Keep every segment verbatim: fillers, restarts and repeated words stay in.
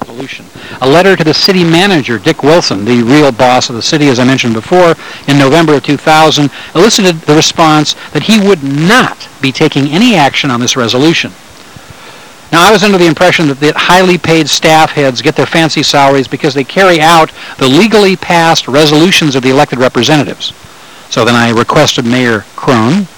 resolution. A letter to the city manager, Dick Wilson, the real boss of the city, as I mentioned before, in November of two thousand, elicited the response that he would not be taking any action on this resolution. Now, I was under the impression that the highly paid staff heads get their fancy salaries because they carry out the legally passed resolutions of the elected representatives. So then I requested Mayor Crone,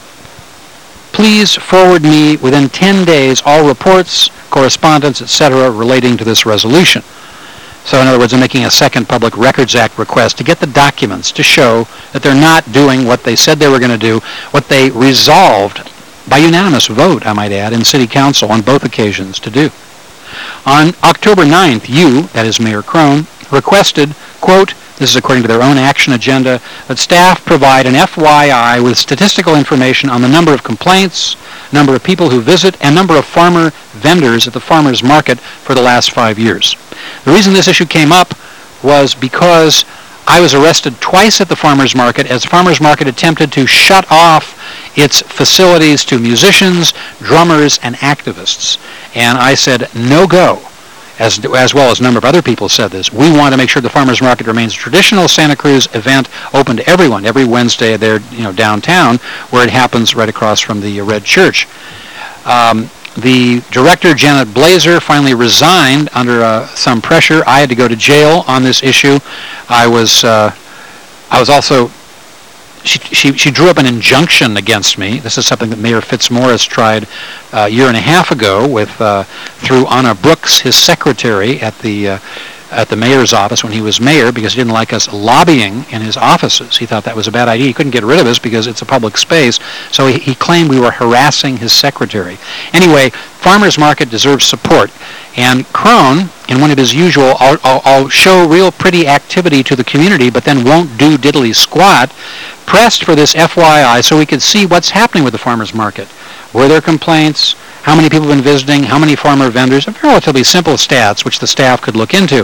please forward me within ten days all reports, correspondence, et cetera relating to this resolution. So in other words, I'm making a second Public Records Act request to get the documents to show that they're not doing what they said they were going to do, what they resolved by unanimous vote, I might add, in City Council on both occasions to do. On October ninth, you, that is Mayor Crone, requested, quote, this is according to their own action agenda, that staff provide an F Y I with statistical information on the number of complaints, number of people who visit, and number of farmer vendors at the farmers market for the last five years. The reason this issue came up was because I was arrested twice at the farmers market as the farmers market attempted to shut off its facilities to musicians, drummers, and activists. And I said, no go. As, as well as a number of other people said this. We want to make sure the farmers market remains a traditional Santa Cruz event open to everyone every Wednesday there, you know, downtown, where it happens right across from the Red Church. Um, the director, Janet Blazer, finally resigned under uh, some pressure. I had to go to jail on this issue. I was, uh, I was also. She, she, she drew up an injunction against me. This is something that Mayor Fitzmaurice tried uh, a year and a half ago with uh, through Anna Brooks, his secretary at the uh, at the mayor's office when he was mayor, because he didn't like us lobbying in his offices. He thought that was a bad idea. He couldn't get rid of us because it's a public space. So he, he claimed we were harassing his secretary. Anyway, farmers market deserves support. And Crone, in one of his usual, I'll, I'll, I'll show real pretty activity to the community, but then won't do diddly squat, pressed for this F Y I so we could see what's happening with the farmers market. Were there complaints? How many people have been visiting? How many farmer vendors? Relatively simple stats which the staff could look into.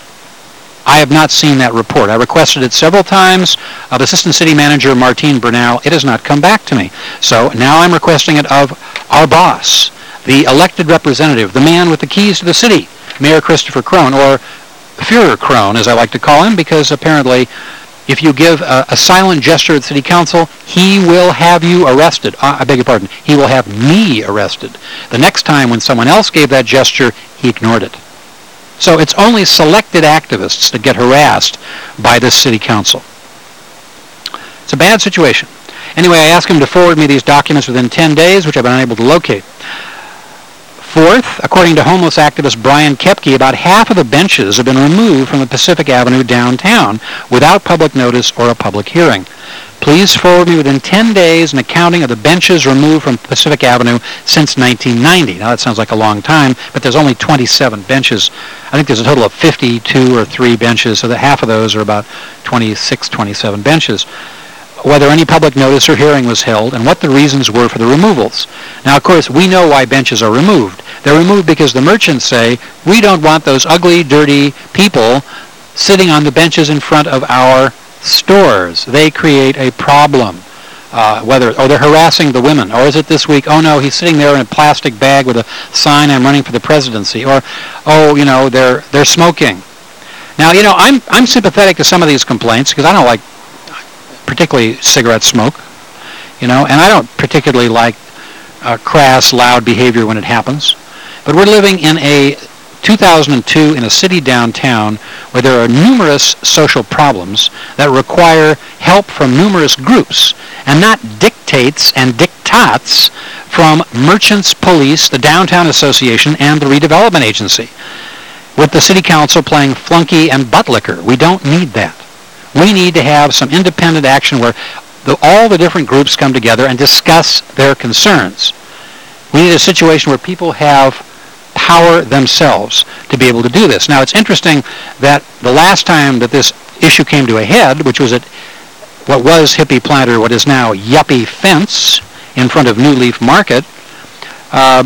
I have not seen that report. I requested it several times of Assistant City Manager Martine Bernal. It has not come back to me. So now I'm requesting it of our boss, the elected representative, the man with the keys to the city, Mayor Christopher Crone, or Führer Crone, as I like to call him, because apparently if you give a, a silent gesture at City Council, he will have you arrested. Uh, I beg your pardon. He will have me arrested. The next time when someone else gave that gesture, he ignored it. So it's only selected activists that get harassed by this City Council. It's a bad situation. Anyway, I asked him to forward me these documents within ten days, which I've been unable to locate. Fourth, according to homeless activist Brian Kepke, about half of the benches have been removed from the Pacific Avenue downtown without public notice or a public hearing. Please forward me within ten days an accounting of the benches removed from Pacific Avenue since nineteen ninety. Now, that sounds like a long time, but there's only twenty-seven benches. I think there's a total of fifty-two or three benches, so that half of those are about twenty-six, twenty-seven benches. Whether any public notice or hearing was held, and what the reasons were for the removals. Now, of course, we know why benches are removed. They're removed because the merchants say, we don't want those ugly, dirty people sitting on the benches in front of our stores. They create a problem. Uh, whether, oh, they're harassing the women. Or is it this week, oh no, he's sitting there in a plastic bag with a sign, I'm running for the presidency. Or, oh, you know, they're they're smoking. Now, you know, I'm I'm sympathetic to some of these complaints because I don't like particularly cigarette smoke, you know, and I don't particularly like uh, crass, loud behavior when it happens. But we're living in a two thousand two in a city downtown where there are numerous social problems that require help from numerous groups and not dictates and diktats from merchants, police, the Downtown Association, and the Redevelopment Agency. With the City Council playing flunky and butt liquor, we don't need that. We need to have some independent action where the, all the different groups come together and discuss their concerns. We need a situation where people have power themselves to be able to do this. Now, it's interesting that the last time that this issue came to a head, which was at what was Hippie Planter, what is now Yuppie Fence in front of New Leaf Market, uh,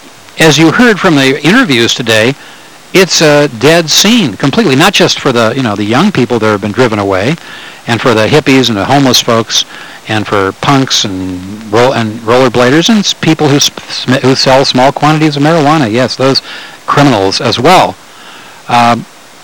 as you heard from the interviews today, it's a dead scene completely, not just for the, you know, the young people that have been driven away, and for the hippies and the homeless folks, and for punks and roll and rollerbladers and people who who sell small quantities of marijuana. Yes, those criminals as well. Um,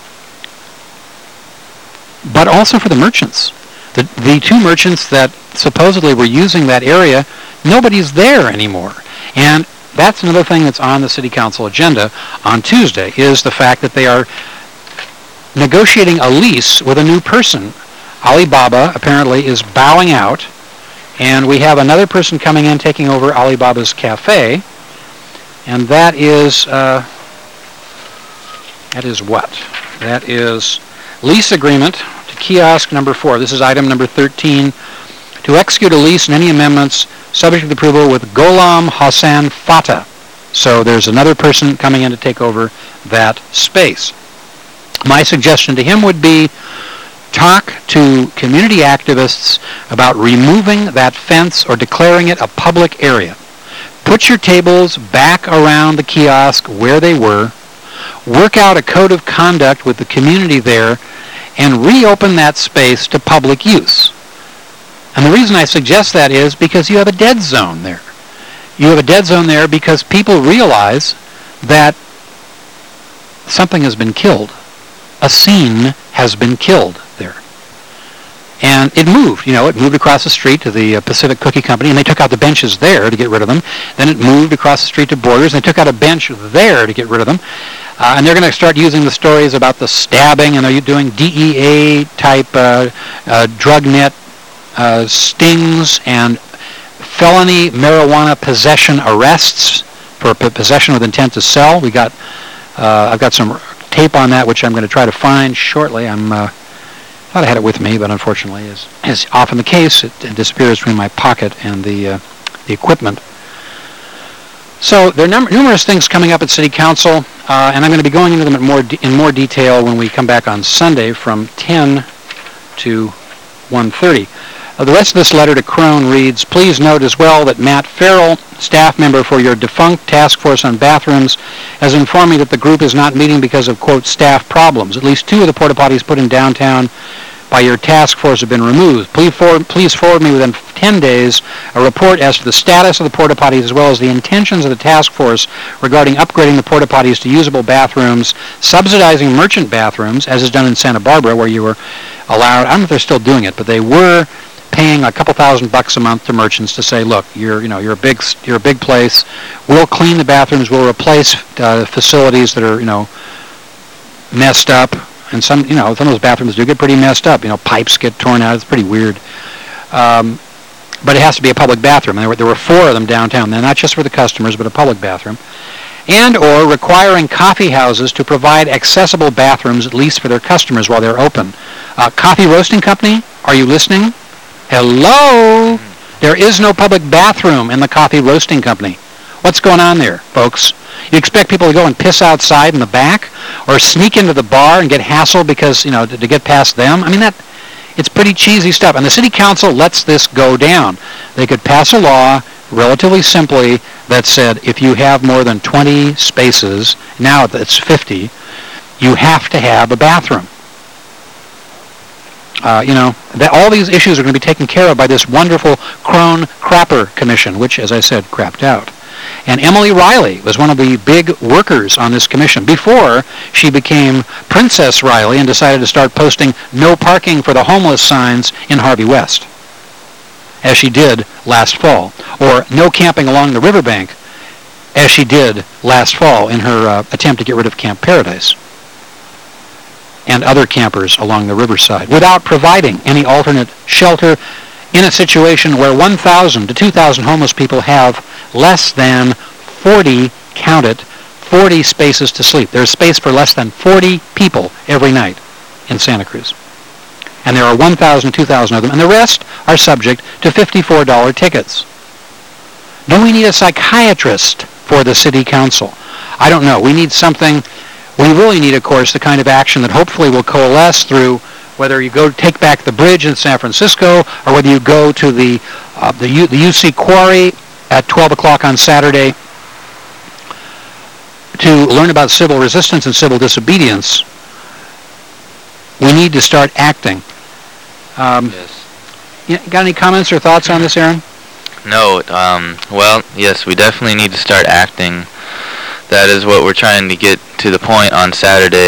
but also for the merchants. The, the two merchants that supposedly were using that area, nobody's there anymore. And that's another thing that's on the city council agenda on Tuesday, is the fact that they are negotiating a lease with a new person. Alibaba apparently is bowing out, and we have another person coming in taking over Alibaba's cafe, and that is, uh, that is what? That is lease agreement to kiosk number four. This is item number thirteen. To execute a lease and any amendments subject to approval with Gholam Hassan Fatah. So there's another person coming in to take over that space. My suggestion to him would be talk to community activists about removing that fence or declaring it a public area. Put your tables back around the kiosk where they were. Work out a code of conduct with the community there and reopen that space to public use. And the reason I suggest that is because you have a dead zone there. You have a dead zone there because people realize that something has been killed. A scene has been killed there. And it moved, you know, it moved across the street to the uh, Pacific Cookie Company, and they took out the benches there to get rid of them. Then it moved across the street to Borders, and they took out a bench there to get rid of them. Uh, and they're going to start using the stories about the stabbing, and they're doing D E A-type uh, uh, drug net uh, stings and felony marijuana possession arrests for p- possession with intent to sell. We got, uh, I've got some tape on that, which I'm going to try to find shortly. I'm uh, thought I had it with me, but unfortunately, as is often the case, it, it disappears between my pocket and the uh, the equipment. So there are num- numerous things coming up at City Council, uh, and I'm going to be going into them in more de- in more detail when we come back on Sunday from ten to one thirty. Uh, the rest of this letter to Crone reads, please note as well that Matt Farrell, staff member for your defunct task force on bathrooms, has informed me that the group is not meeting because of, quote, staff problems. At least two of the porta potties put in downtown by your task force have been removed. Please forward, please forward me within ten days a report as to the status of the porta potties as well as the intentions of the task force regarding upgrading the porta potties to usable bathrooms, subsidizing merchant bathrooms, as is done in Santa Barbara, where you were allowed, I don't know if they're still doing it, but they were paying a couple thousand bucks a month to merchants to say, look, you're you know you're a big you're a big place. We'll clean the bathrooms. We'll replace uh, facilities that are you know messed up, and some you know some of those bathrooms do get pretty messed up. You know, pipes get torn out. It's pretty weird. Um, but it has to be a public bathroom. There were there were four of them downtown. They're not just for the customers, but a public bathroom. And or requiring coffee houses to provide accessible bathrooms at least for their customers while they're open. Uh, coffee roasting company, are you listening? Hello? There is no public bathroom in the coffee roasting company. What's going on there, folks? You expect people to go and piss outside in the back or sneak into the bar and get hassled because, you know, to, to get past them? I mean, that it's pretty cheesy stuff. And the city council lets this go down. They could pass a law relatively simply that said if you have more than twenty spaces, now it's fifty, you have to have a bathroom. Uh, you know, that all these issues are going to be taken care of by this wonderful Crone Crapper Commission, which, as I said, crapped out. And Emily Riley was one of the big workers on this commission before she became Princess Riley and decided to start posting no parking for the homeless signs in Harvey West, as she did last fall, or no camping along the riverbank, as she did last fall in her uh, attempt to get rid of Camp Paradise and other campers along the riverside, without providing any alternate shelter in a situation where one thousand to two thousand homeless people have less than forty, count it, forty spaces to sleep. There's space for less than forty people every night in Santa Cruz. And there are one thousand, two thousand of them, and the rest are subject to fifty-four dollars tickets. Do we need a psychiatrist for the city council? I don't know. We need something. We really need, of course, the kind of action that hopefully will coalesce through whether you go take back the bridge in San Francisco or whether you go to the uh, the, U, the U C Quarry at twelve o'clock on Saturday to learn about civil resistance and civil disobedience. We need to start acting. Um, yes. You got any comments or thoughts on this, Aaron? No. Um, well, yes, we definitely need to start acting. That is what we're trying to get to the point on Saturday.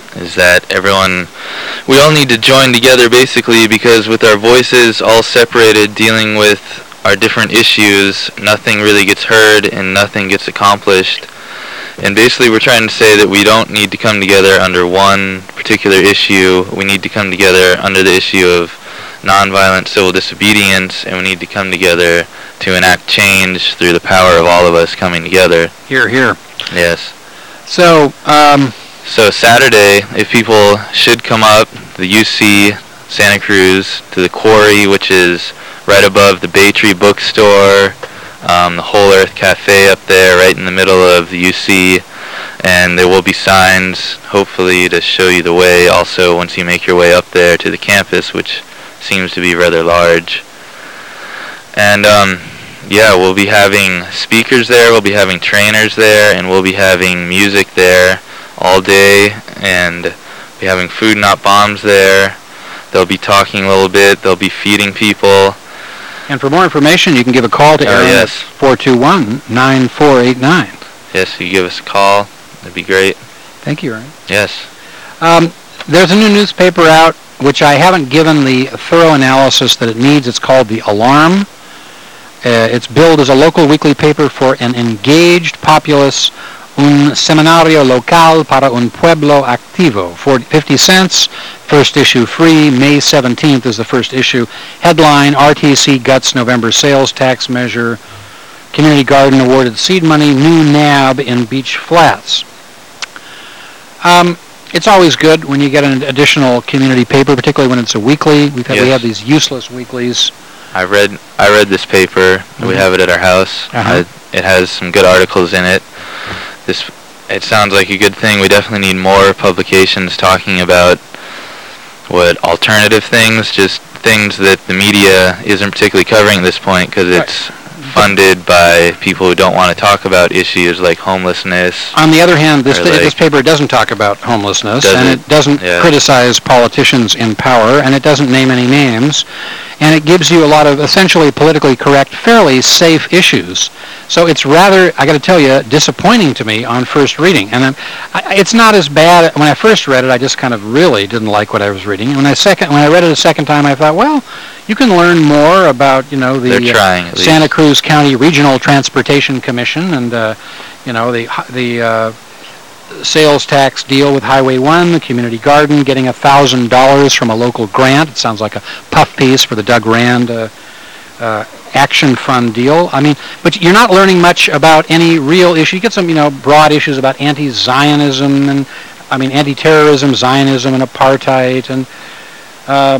is that everyone, we all need to join together basically, because with our voices all separated dealing with our different issues, nothing really gets heard and nothing gets accomplished. And basically we're trying to say that we don't need to come together under one particular issue. We need to come together under the issue of nonviolent civil disobedience, and we need to come together to enact change through the power of all of us coming together. Here, here. Yes. So, um, So Saturday, if people should come up, the U C Santa Cruz, to the quarry, which is right above the Bay Tree bookstore, um, the Whole Earth Cafe up there, right in the middle of the U C, and there will be signs, hopefully, to show you the way also once you make your way up there to the campus, which seems to be rather large. And, um, yeah, we'll be having speakers there, we'll be having trainers there, and we'll be having music there all day, and be having Food Not Bombs there. They'll be talking a little bit, they'll be feeding people. and for more information, you can give a call to Oh, Aaron yes. four two one, nine four eight nine. Yes, you give us a call, that'd be great. Thank you, Aaron. Yes. Um, there's a new newspaper out, which I haven't given the thorough analysis that it needs. It's called The Alarm. Uh, it's billed as a local weekly paper for an engaged populace, un seminario local para un pueblo activo. forty, fifty cents, first issue free. May seventeenth is the first issue. Headline, R T C guts November sales tax measure. Community Garden awarded seed money. New N A B in Beach Flats. Um, it's always good when you get an additional community paper, particularly when it's a weekly. We've had, Yes. We have these useless weeklies. I read I read this paper. Mhm. We have it at our house. Uh-huh. I, it has some good articles in it. This it sounds like a good thing. We definitely need more publications talking about what alternative things, just things that the media isn't particularly covering at this point, because Right. it's funded by people who don't want to talk about issues like homelessness. On the other hand, this Or this like- paper doesn't talk about homelessness, and Doesn't- it doesn't yeah. criticize politicians in power, and it doesn't name any names, and it gives you a lot of essentially politically correct, fairly safe issues. So it's rather, I got to tell you, disappointing to me on first reading. And then, I, it's not as bad. When I first read it, I just kind of really didn't like what I was reading. And when I second, when I read it a second time, I thought, well, you can learn more about, you know, the They're trying, at Santa least. Cruz County Regional Transportation Commission, and uh, you know the the uh, sales tax deal with Highway One, the Community Garden getting a thousand dollars from a local grant. It sounds like a puff piece for the Doug Rand uh, uh, Action Fund deal. I mean, but you're not learning much about any real issue. You get some, you know, broad issues about anti-Zionism and, I mean, anti-terrorism, Zionism, and apartheid, and uh,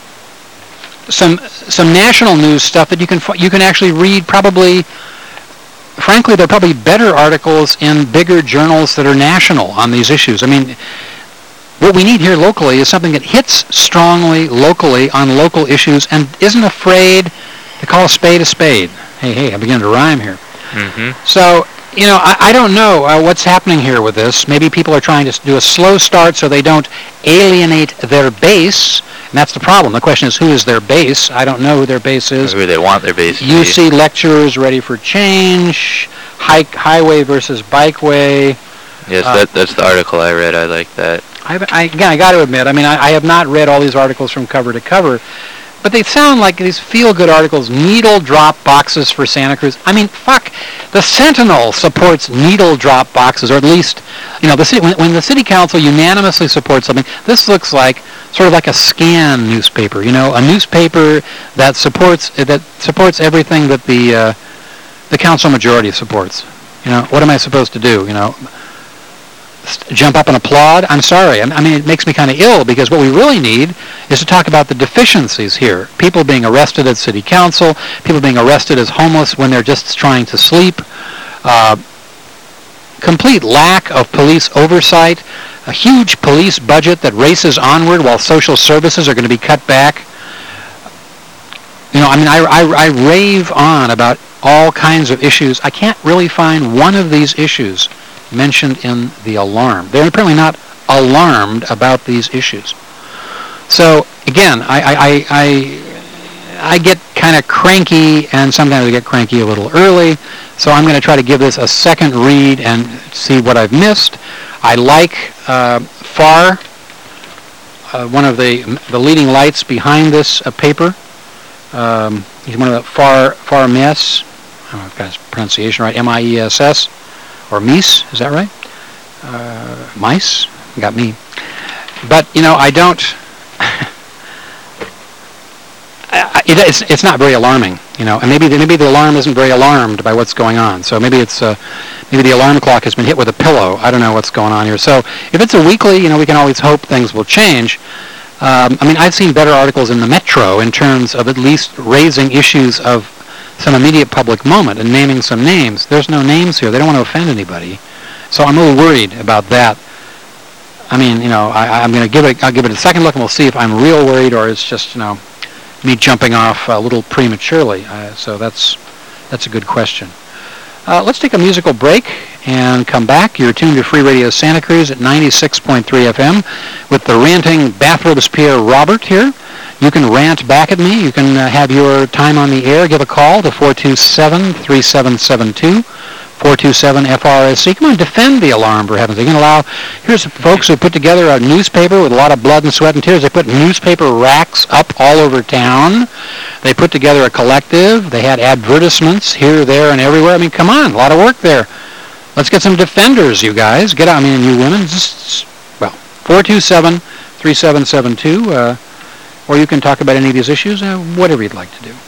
some some national news stuff that you can fi- you can actually read. Probably, frankly, there are probably better articles in bigger journals that are national on these issues. I mean, what we need here locally is something that hits strongly locally on local issues and isn't afraid to call a spade a spade. Hey, hey, I begin to rhyme here. Mm-hmm. So, you know, I, I don't know uh, what's happening here with this. Maybe people are trying to s- do a slow start so they don't alienate their base. And that's the problem. The question is, who is their base? I don't know who their base is. Who they want their base to U be. C lecturers ready for change, hike, highway versus bikeway. Yes, uh, that that's the article I read. I like that. I, I, again, I got to admit, I mean, I, I have not read all these articles from cover to cover, but they sound like these feel-good articles, needle drop boxes for Santa Cruz. I mean, fuck, the Sentinel supports needle drop boxes, or at least, you know, the city, when, when the city council unanimously supports something, this looks like sort of like a scan newspaper, you know, a newspaper that supports that supports everything that the uh, the council majority supports. You know, what am I supposed to do? You know, st- jump up and applaud? I'm sorry. I I mean, it makes me kind of ill, because what we really need is to talk about the deficiencies here. People being arrested at city council, people being arrested as homeless when they're just trying to sleep, uh, complete lack of police oversight, a huge police budget that races onward while social services are going to be cut back. You know, I mean, I, I, I rave on about all kinds of issues. I can't really find one of these issues mentioned in the alarm. They're apparently not alarmed about these issues. So, again, I, I, I, I, I get kind of cranky, and sometimes I get cranky a little early, so I'm going to try to give this a second read and see what I've missed. I like uh, far, uh, one of the the leading lights behind this uh, paper. Um, he's one of the far far Mess. I don't know if I've got his pronunciation right. M I E S S, or Mies. Is that right? Uh, mice. You got me. But you know, I don't. I, it, it's it's not very alarming, you know, and maybe the, maybe the alarm isn't very alarmed by what's going on. So maybe it's uh, maybe the alarm clock has been hit with a pillow. I don't know what's going on here. So if it's a weekly, you know, we can always hope things will change. Um, I mean, I've seen better articles in the Metro in terms of at least raising issues of some immediate public moment and naming some names. There's no names here. They don't want to offend anybody. So I'm a little worried about that. I mean, you know, I, I'm going to give it. I'll give it a second look, and we'll see if I'm real worried or it's just, you know, me jumping off a little prematurely. Uh, so that's that's a good question. Uh, let's take a musical break and come back. You're tuned to Free Radio Santa Cruz at ninety-six point three F M with the ranting Bathrobes Pierre Robert here. You can rant back at me. You can uh, have your time on the air. Give a call to four two seven, three seven seven two. four two seven F R S C. Come on, defend the alarm, for heaven's sake. You can allow, here's folks who put together a newspaper with a lot of blood and sweat and tears. They put newspaper racks up all over town. They put together a collective. They had advertisements here, there, and everywhere. I mean, come on, a lot of work there. Let's get some defenders, you guys. Get out, I mean, and you women. Just, well, four two seven, three seven seven two, uh, or you can talk about any of these issues, uh, whatever you'd like to do.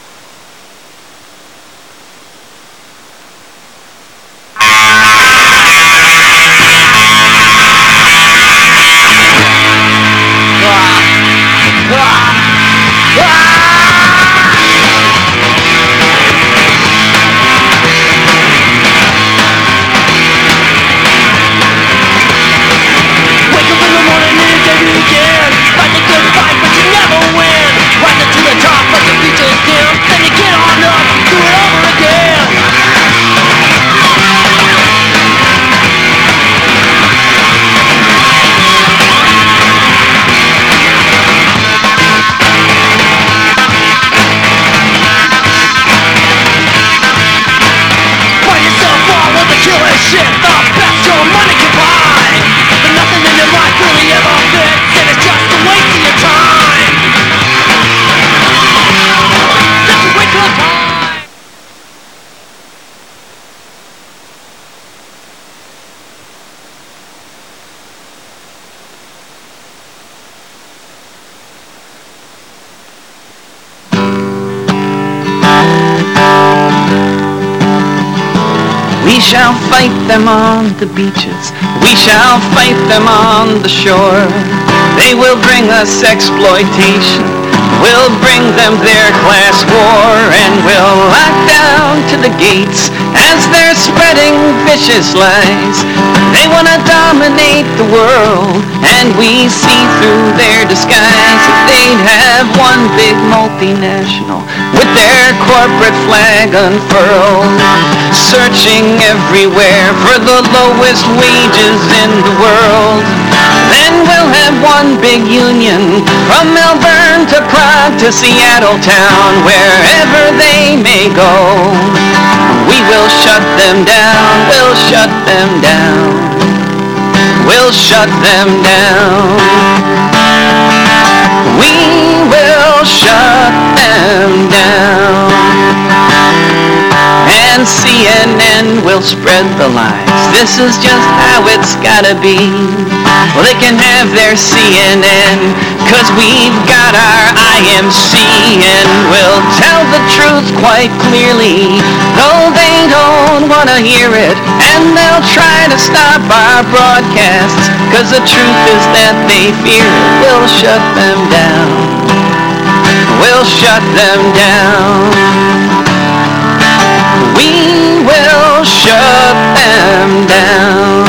We shall fight them on the beaches, we shall fight them on the shore. They will bring us exploitation, we'll bring them their class war, and we'll lock down to the gates as they're spreading vicious lies. They want to dominate the world, and we see through their disguise that they'd have one big multinational with their corporate flag unfurled, searching everywhere for the lowest wages in the world. Then we'll have one big union from Melbourne to Prague to Seattle town, wherever they may go. We will shut them down, we'll shut them down, we'll shut them down. We will shut them down. And C N N will spread the lies. This is just how it's gotta be. Well, they can have their C N N, cause we've got our I M C, and we'll tell the truth quite clearly, though they don't wanna hear it, and they'll try to stop our broadcasts, cause the truth is that they fear it. We'll shut them down, we'll shut them down. We will shut them down.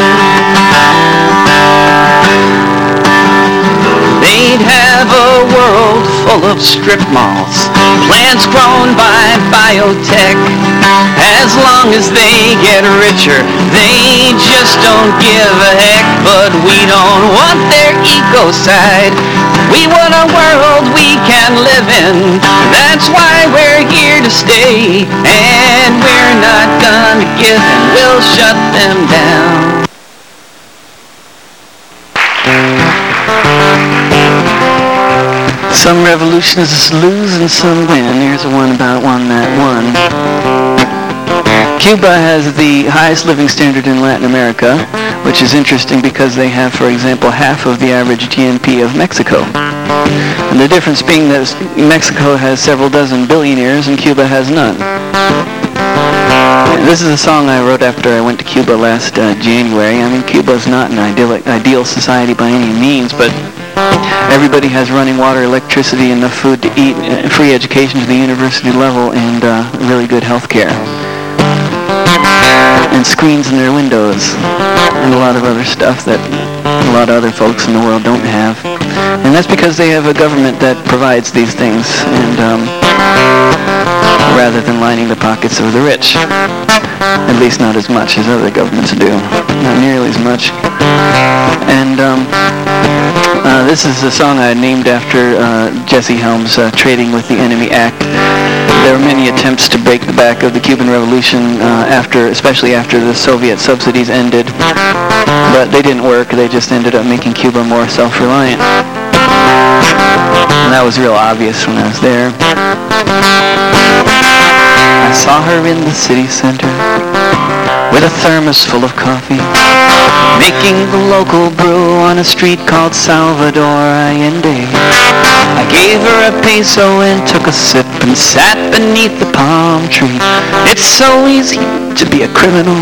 They'd have a world full of strip malls, plants grown by biotech. As long as they get richer, they just don't give a heck. But we don't want their ecocide. We want a world we can live in. That's why we're here to stay, and we're not gonna give in. We'll shut them down. Some revolutionists lose and some win. Here's one about one that won. Cuba has the highest living standard in Latin America, which is interesting because they have, for example, half of the average G N P of Mexico. And the difference being that Mexico has several dozen billionaires and Cuba has none. This is a song I wrote after I went to Cuba last uh, January. I mean, Cuba is not an idyllic, ideal society by any means, but everybody has running water, electricity, enough food to eat, uh, free education to the university level, and uh, really good health care. And screens in their windows, and a lot of other stuff that a lot of other folks in the world don't have. And that's because they have a government that provides these things, and um, rather than lining the pockets of the rich. At least not as much as other governments do. Not nearly as much. And um, uh, this is a song I named after uh, Jesse Helms' uh, Trading with the Enemy Act. There were many attempts to break the back of the Cuban Revolution, uh, after, especially after the Soviet subsidies ended. But they didn't work. They just ended up making Cuba more self-reliant. And that was real obvious when I was there. I saw her in the city center with a thermos full of coffee, making the local brew on a street called Salvador Allende. I gave her a peso and took a sip and sat beneath the palm tree. It's so easy to be a criminal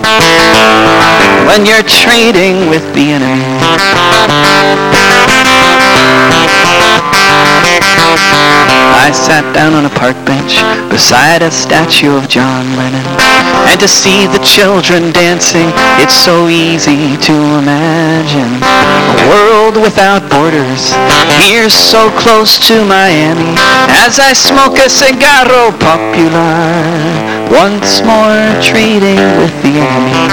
when you're trading with the enemy. I sat down on a park bench beside a statue of John Lennon, and to see the children dancing, it's so easy to imagine a world without borders, here so close to Miami, as I smoke a cigarro popular, once more trading with the enemy.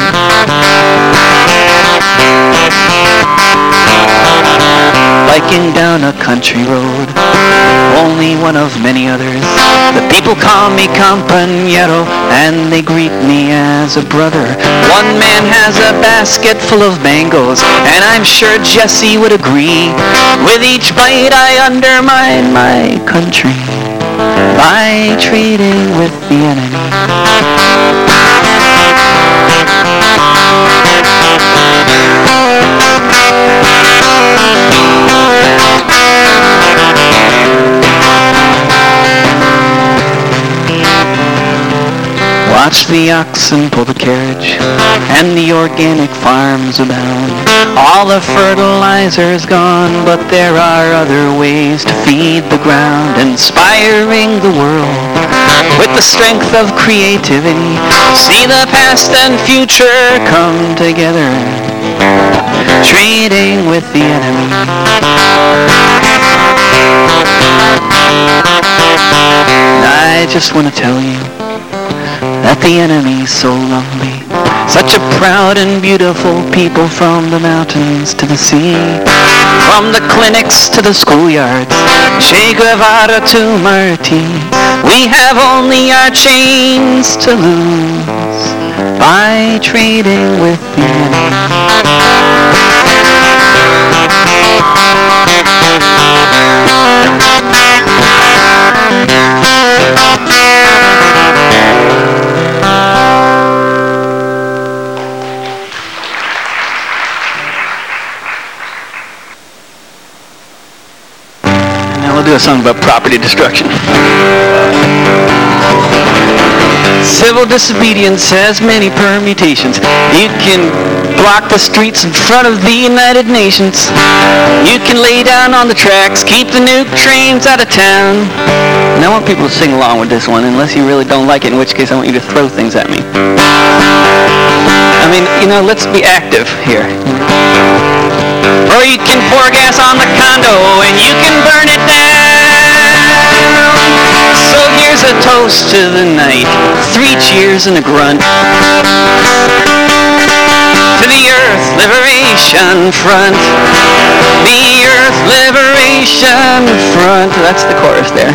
Biking down a country road, only one of many others. The people call me compañero, and they greet me as a brother. One man has a basket full of mangoes, and I'm sure Jesse would agree. With each bite I undermine my country by trading with the enemy. Watch the oxen pull the carriage, and the organic farms abound. All the fertilizer's gone, but there are other ways to feed the ground, inspiring the world with the strength of creativity. See the past and future come together, trading with the enemy. I just want to tell you that the enemy's so lovely, such a proud and beautiful people, from the mountains to the sea, from the clinics to the schoolyards, Che Guevara to Marti. We have only our chains to lose by trading with the enemy. Do a song about property destruction. Civil disobedience has many permutations. You can block the streets in front of the United Nations. You can lay down on the tracks, keep the nuke trains out of town. And I want people to sing along with this one, unless you really don't like it, in which case I want you to throw things at me. I mean, you know, let's be active here. Or you can pour gas on the condo and you can burn it down. So here's a toast to the night, three cheers and a grunt. To the Earth Liberation Front, the Earth Liberation Front. That's the chorus there.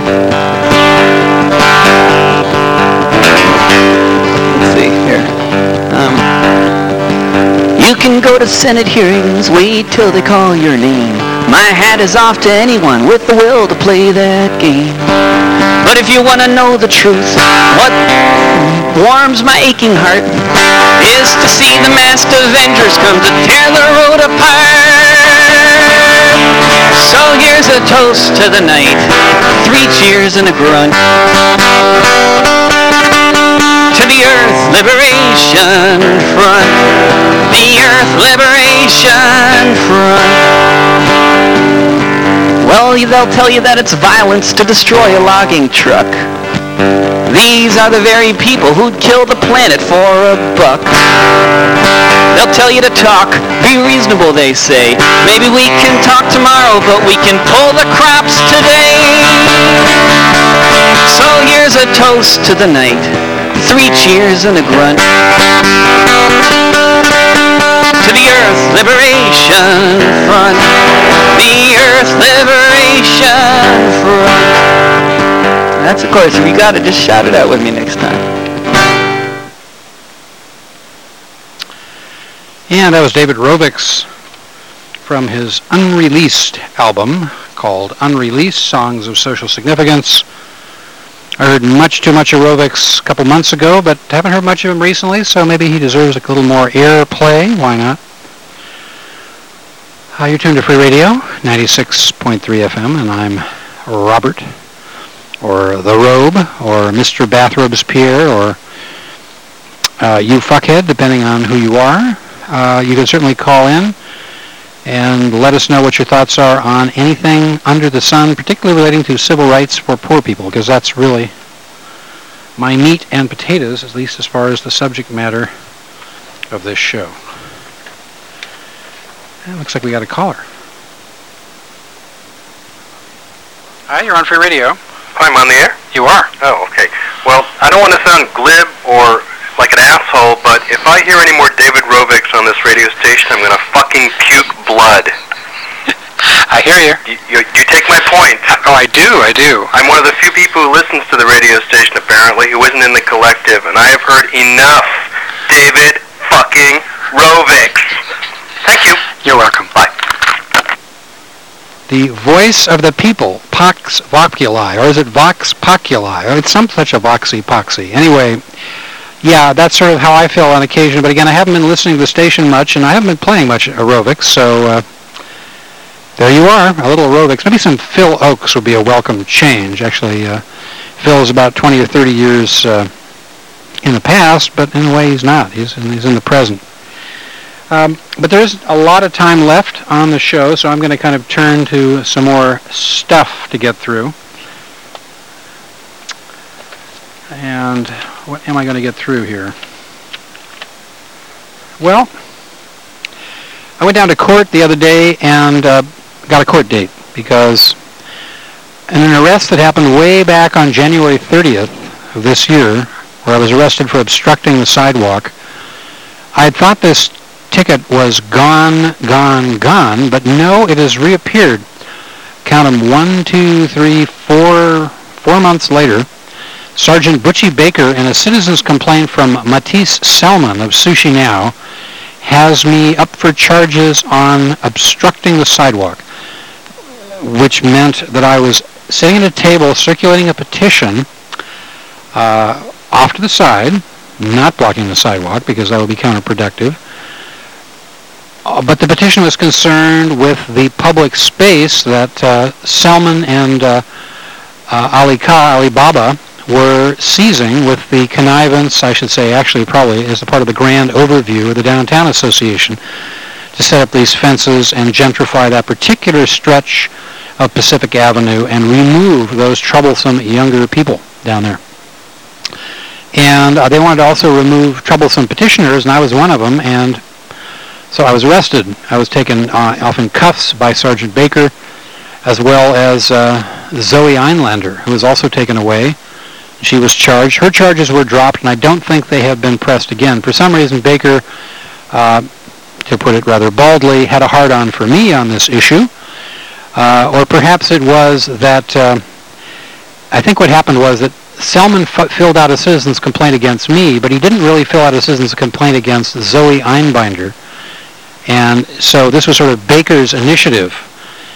Let's see here. Um... You can go to Senate hearings, wait till they call your name. My hat is off to anyone with the will to play that game. But if you want to know the truth, what warms my aching heart is to see the masked Avengers come to tear the road apart. So here's a toast to the night, three cheers and a grunt. To the Earth Liberation Front, the Earth Liberation Front. Well, they'll tell you that it's violence to destroy a logging truck. These are the very people who'd kill the planet for a buck. They'll tell you to talk, be reasonable, they say. Maybe we can talk tomorrow, but we can pull the crops today. So here's a toast to the night, three cheers and a grunt. To the Earth Liberation Front, the Earth Liberation Front. That's, of course, if you got it, just shout it out with me next time. And that was David Rovics from his unreleased album called Unreleased, Songs of Social Significance. I heard much too much of Rovics a couple months ago, but haven't heard much of him recently, so maybe he deserves a little more airplay. Why not? Uh, you're tuned to Free Radio, ninety-six point three F M, and I'm Robert, or The Robe, or Mister Bathrobes Pierre, or uh, you fuckhead, depending on who you are. Uh, you can certainly call in and let us know what your thoughts are on anything under the sun, particularly relating to civil rights for poor people, because that's really my meat and potatoes, at least as far as the subject matter of this show. It looks like we got a caller. Hi, you're on Free Radio. Hi, I'm on the air? You are. Oh, okay. Well, I don't want to sound glib or like an asshole, but if I hear any more David Rovics on this radio station, I'm going to fucking puke blood. I hear you. You, you. you take my point. Oh, I do, I do. I'm one of the few people who listens to the radio station, apparently, who isn't in the collective, and I have heard enough David fucking Rovics. Thank you. You're welcome. Bye. The voice of the people, Vox Populi, or is it Vox Populi? It's some such a Voxy Poxy. Anyway, yeah, that's sort of how I feel on occasion, but again, I haven't been listening to the station much, and I haven't been playing much aerobics, so uh, there you are, a little aerobics. Maybe some Phil Oakes would be a welcome change. Actually, uh, Phil's about twenty or thirty years uh, in the past, but in a way he's not. He's in, he's in the present. Um, but there's a lot of time left on the show, so I'm going to kind of turn to some more stuff to get through. And what am I going to get through here? Well, I went down to court the other day and uh, got a court date because in an arrest that happened way back on January thirtieth of this year, where I was arrested for obstructing the sidewalk, I had thought this ticket was gone, gone, gone, but no, it has reappeared. Count them one, two, three, four, four months later. Sergeant Butchie Baker, in a citizen's complaint from Matisse Selman of Sushi Now, has me up for charges on obstructing the sidewalk, which meant that I was sitting at a table circulating a petition uh, off to the side, not blocking the sidewalk because that would be counterproductive. Uh, but the petition was concerned with the public space that uh, Selman and uh, uh, Ali Ka, Alibaba, were seizing with the connivance, I should say, actually probably as a part of the grand overview of the Downtown Association to set up these fences and gentrify that particular stretch of Pacific Avenue and remove those troublesome younger people down there. And uh, they wanted to also remove troublesome petitioners, and I was one of them, and so I was arrested. I was taken uh, off in cuffs by Sergeant Baker, as well as uh, Zoe Einlander, who was also taken away. She was charged. Her charges were dropped, and I don't think they have been pressed again. For some reason, Baker, uh, to put it rather baldly, had a hard-on for me on this issue. Uh, or perhaps it was that, uh, I think what happened was that Selman f- filled out a citizen's complaint against me, but he didn't really fill out a citizen's complaint against Zoe Einbinder. And so this was sort of Baker's initiative.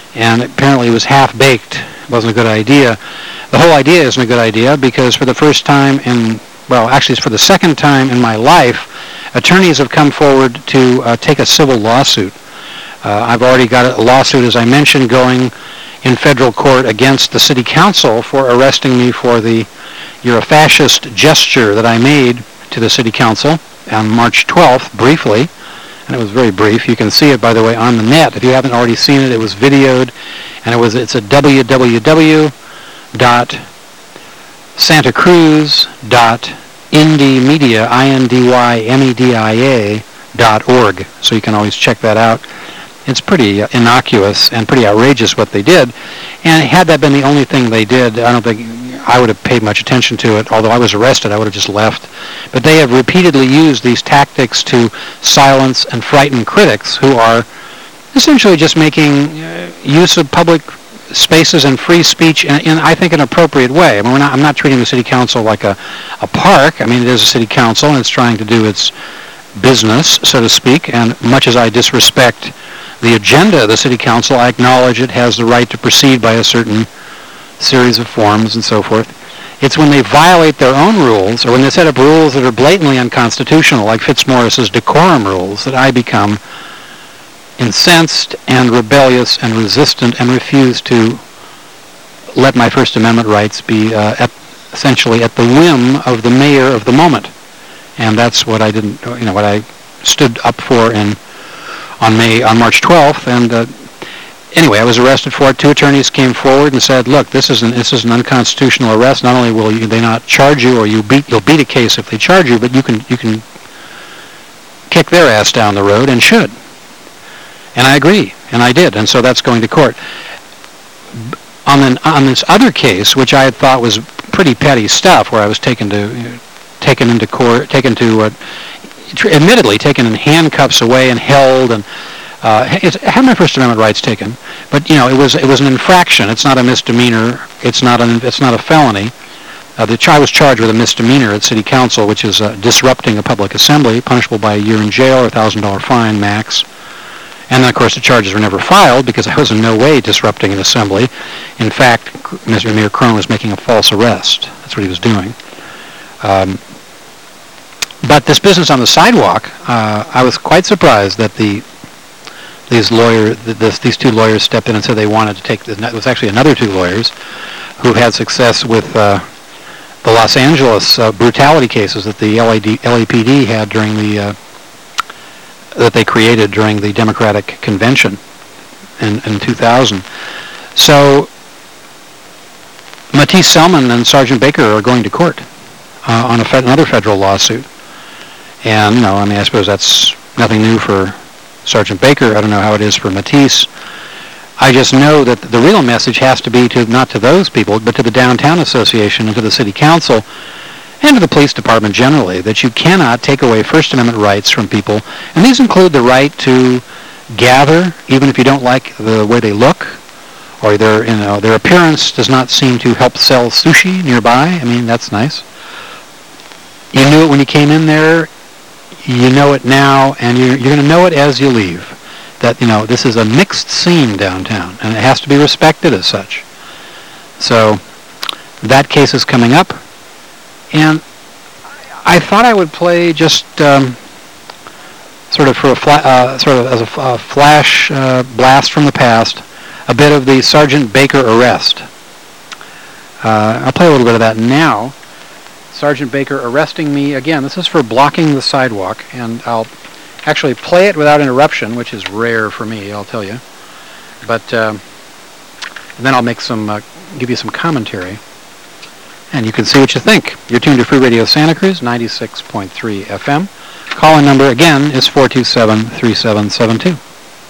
and apparently it was half-baked. It wasn't a good idea. The whole idea isn't a good idea because for the first time in, well, actually it's for the second time in my life, attorneys have come forward to uh, take a civil lawsuit. Uh, I've already got a lawsuit, as I mentioned, going in federal court against the city council for arresting me for the "you're a fascist" gesture that I made to the city council on March twelfth, briefly, and it was very brief. You can see it, by the way, on the net. If you haven't already seen it, it was videoed, and it was it's at w w w dot santa cruz dot indymedia, I N D Y M E D I A, dot org. So you can always check that out. It's pretty uh, innocuous and pretty outrageous what they did. And had that been the only thing they did, I don't think I would have paid much attention to it. Although I was arrested, I would have just left. But they have repeatedly used these tactics to silence and frighten critics who are essentially just making uh, use of public spaces and free speech in, in I think, an appropriate way. I mean, we're not, I'm not treating the city council like a, a park. I mean, it is a city council, and it's trying to do its business, so to speak. And much as I disrespect the agenda of the city council, I acknowledge it has the right to proceed by a certain series of forms and so forth. It's when they violate their own rules, or when they set up rules that are blatantly unconstitutional, like Fitzmaurice's decorum rules, that I become incensed and rebellious and resistant and refuse to let my First Amendment rights be uh, at, essentially at the whim of the mayor of the moment. And that's what I didn't, you know, what I stood up for in on May on March twelfth. And uh, anyway, I was arrested for it. Two attorneys came forward and said, "Look, this is an this is an unconstitutional arrest. Not only will you, they not charge you, or you beat you'll beat a case if they charge you, but you can you can kick their ass down the road and should." And I agree, and I did, and so that's going to court. On an, on this other case, which I had thought was pretty petty stuff, where I was taken to you know, taken into court, taken to, uh, tr- admittedly taken in handcuffs away and held, and uh, it's, I had my First Amendment rights taken, but you know it was it was an infraction. It's not a misdemeanor. It's not an it's not a felony. Uh, the ch- I was charged with a misdemeanor at City Council, which is uh, disrupting a public assembly, punishable by a year in jail or a thousand dollar fine max. And then, of course, the charges were never filed because I was in no way disrupting an assembly. In fact, Mister Mayor Crone was making a false arrest. That's what he was doing. Um, but this business on the sidewalk, uh, I was quite surprised that the these lawyer, this, these two lawyers stepped in and said they wanted to take. The, it was actually another two lawyers who had success with uh, the Los Angeles uh, brutality cases that the L A P D had during the. Uh, that they created during the Democratic Convention in, in two thousand. So Matisse Selman and Sergeant Baker are going to court uh, on a fe- another federal lawsuit. And, you know, I mean, I suppose that's nothing new for Sergeant Baker. I don't know how it is for Matisse. I just know that the real message has to be to not to those people, but to the Downtown Association and to the City Council and to the police department generally, that you cannot take away First Amendment rights from people. And these include the right to gather, even if you don't like the way they look, or their, you know, their appearance does not seem to help sell sushi nearby. I mean, that's nice. You knew it when you came in there. You know it now, and you're, you're going to know it as you leave. That, you know, this is a mixed scene downtown, and it has to be respected as such. So that case is coming up. And I thought I would play just um, sort of for a fla- uh, sort of as a, f- a flash uh, blast from the past, a bit of the Sergeant Baker arrest. Uh, I'll play a little bit of that now. Sergeant Baker arresting me again. This is for blocking the sidewalk, and I'll actually play it without interruption, which is rare for me, I'll tell you. But um, then I'll make some, uh, give you some commentary. And you can see what you think. You're tuned to Free Radio Santa Cruz, ninety-six point three F M. Call-in number, again, is four two seven, three seven seven two.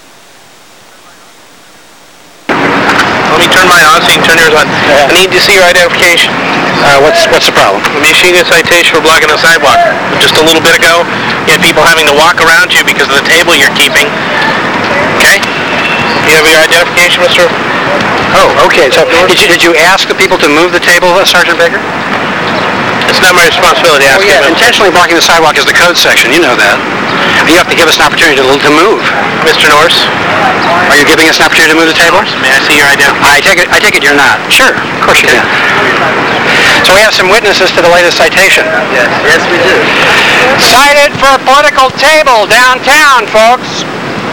Let me turn mine on so you can turn yours on. Yeah. I need to see your identification. Uh, what's what's the problem? Let me issue you a citation for blocking the sidewalk. Just a little bit ago, you had people having to walk around you because of the table you're keeping. Okay? You have your identification, Mister Oh, okay. So did you, did you ask the people to move the table, uh, Sergeant Baker? It's not my responsibility to ask Oh, yeah. you. Intentionally blocking the sidewalk is the code section. You know that. You have to give us an opportunity to, to move. Mister Norse, Are you giving us an opportunity to move the table? may I see your I D? I take it. I take it you're not. Sure, of course you can. So we have some witnesses to the latest citation. Yes. Yes, we do. Cited for a political table downtown, folks.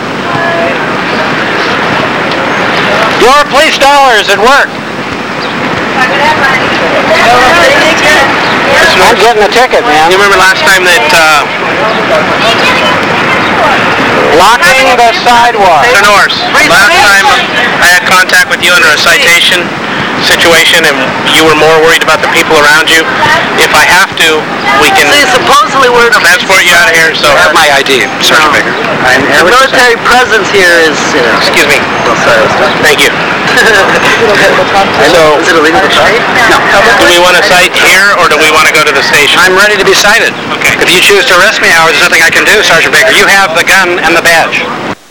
Your police dollars at work. I'm getting a ticket, man. You remember last time that uh, Blocking the sidewalk. Mister Norse, last time I had contact with you under a citation situation and you were more worried about the people around you. If I have to, we can See, supposedly we're transport you out of here. So I have my I D, Sergeant Baker. the military presence here is. Uh, excuse me. well, sorry, I was talking. Thank you. So, is it illegal to cite? No. Do we want to cite here or do we want to go to the station? I'm ready to be cited. Okay. If you choose to arrest me, Howard, there's nothing I can do, Sergeant Baker. You have the gun and the badge.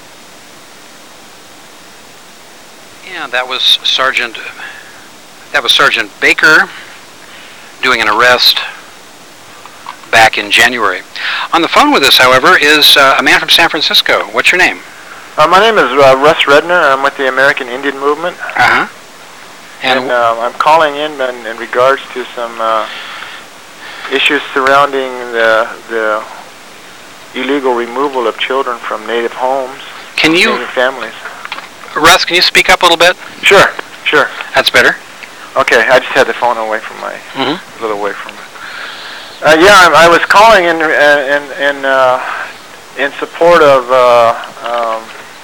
Yeah, that was Sergeant. That was Sergeant Baker doing an arrest back in January. On the phone with us, however, is uh, a man from San Francisco. What's your name? Uh, my name is uh, Russ Redner. I'm with the American Indian Movement. Uh-huh. And, And uh, I'm calling in, in in regards to some uh, issues surrounding the the illegal removal of children from native homes, can you, native families. Russ, can you speak up a little bit? Sure, sure. That's better. Okay, I just had the phone away from my, Mm-hmm. a little away from it. Uh, yeah, I, I was calling in in in uh, in support of uh, um,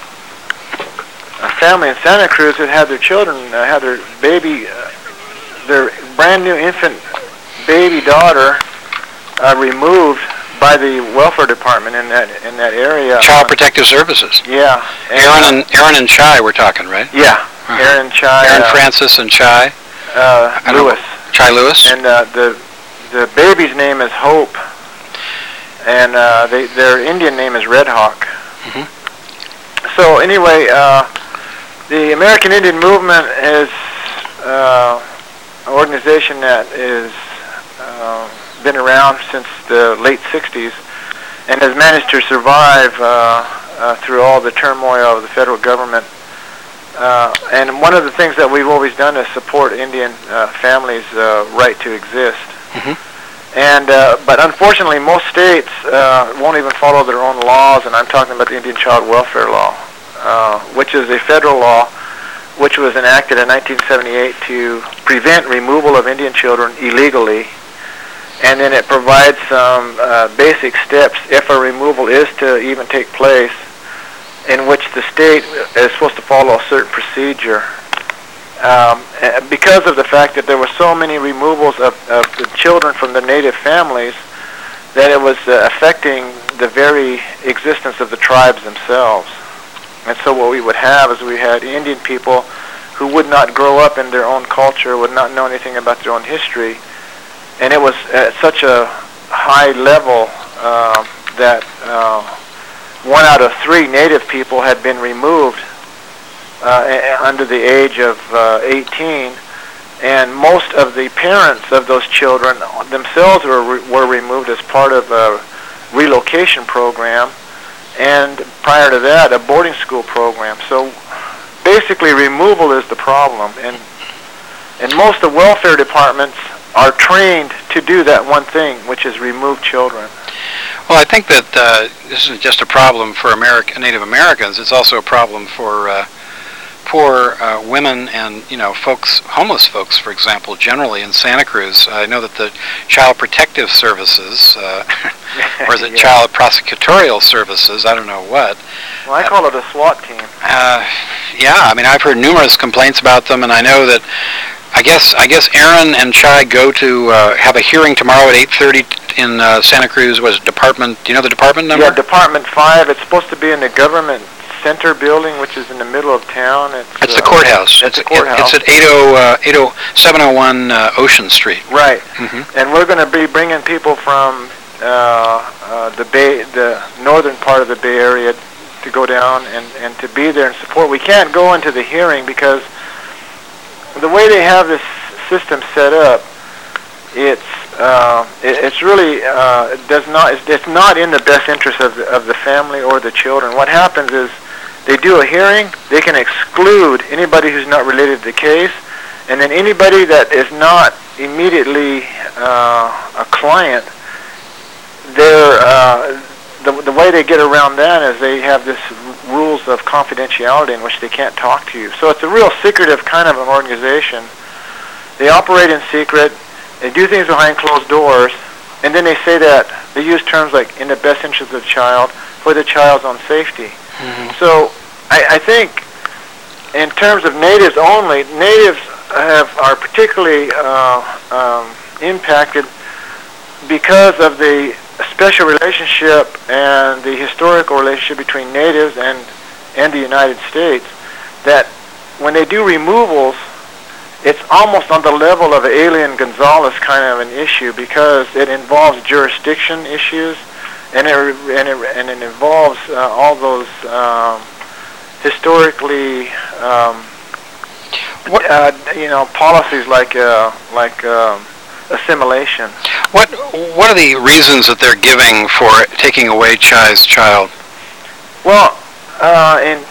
a family in Santa Cruz that had their children, uh, had their baby, uh, their brand new infant baby daughter uh, removed by the welfare department in that in that area. Child Protective Services. Yeah. Aaron and Aaron and Chai, we're talking, right? Yeah. Uh-huh. Aaron Chai. Aaron uh, Francis and Chai. uh, I don't- Lewis. Chai Lewis. And uh, the the baby's name is Hope, and uh, they, their Indian name is Red Hawk. Mhm. So anyway, uh, the American Indian Movement is uh, an organization that is uh, been around since the late sixties and has managed to survive uh, uh, through all the turmoil of the federal government. Uh, and one of the things that we've always done is support Indian uh, families' uh, right to exist. Mhm. And uh, but unfortunately, most states uh, won't even follow their own laws, and I'm talking about the Indian Child Welfare Law, uh, which is a federal law which was enacted in nineteen seventy-eight to prevent removal of Indian children illegally. And then it provides some uh, basic steps if a removal is to even take place, in which the state is supposed to follow a certain procedure. Um, because of the fact that there were so many removals of, of the children from the native families, that it was uh, affecting the very existence of the tribes themselves. And so what we would have is we had Indian people who would not grow up in their own culture, would not know anything about their own history, and it was at such a high level uh, that uh, one out of three native people had been removed uh, under the age of uh, eighteen, and most of the parents of those children themselves were, re- were removed as part of a relocation program, and prior to that, a boarding school program. So basically, removal is the problem, and and most of the welfare departments are trained to do that one thing, which is remove children. Well, I think that uh, this isn't just a problem for America, Native Americans. It's also a problem for uh, poor uh, women and, you know, folks, homeless folks, for example, generally in Santa Cruz. I know that the Child Protective Services, uh, or is it Yeah. Child Prosecutorial Services, I don't know what. Well, I call it a SWAT team. Uh, yeah, I mean, I've heard numerous complaints about them, and I know that I guess I guess Aaron and Chai go to uh, have a hearing tomorrow at eight thirty in uh, Santa Cruz. Was department? Do you know the department number? Yeah, Department Five. It's supposed to be in the government center building, which is in the middle of town. It's, It's uh, the courthouse. It's It's, the courthouse. it's at eight oh, uh, eight oh, seven oh one uh, Ocean Street. Right. Mhm. And we're going to be bringing people from uh, uh, the Bay, the northern part of the Bay Area, to go down and, and to be there and support. We can't go into the hearing because the way they have this system set up, it's uh, it, it's really uh, it does not it's, it's not in the best interest of the, of the family or the children. What happens is they do a hearing, they can exclude anybody who's not related to the case, and then anybody that is not immediately uh, a client, they're uh, the the way they get around that is they have this rules of confidentiality in which they can't talk to you. So it's a real secretive kind of an organization. They operate in secret. They do things behind closed doors, and then they say that they use terms like "in the best interest of the child" for the child's own safety. Mm-hmm. So I, I think, in terms of natives only, natives have are particularly uh, um, impacted because of the special relationship and the historical relationship between natives and and the United States. That when they do removals, it's almost on the level of Alien Gonzalez kind of an issue because it involves jurisdiction issues, and it and it, and it involves uh, all those um, historically, um, what, uh, you know, policies like uh, like um, assimilation. What what are the reasons that they're giving for taking away Chai's child? Well, uh, in